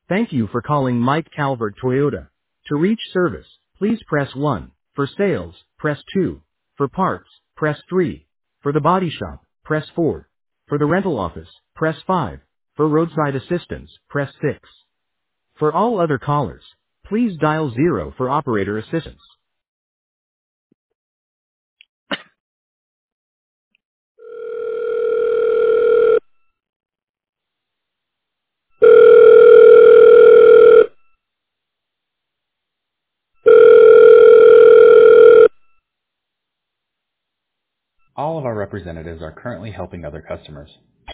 Thank you for calling Mike Calvert Toyota. To reach service, please press 1. For sales, press 2. For parts, press 3. For the body shop, press 4. For the rental office, press 5. For roadside assistance, press 6. For all other callers, please dial 0 for operator assistance. All of our representatives are currently helping other customers.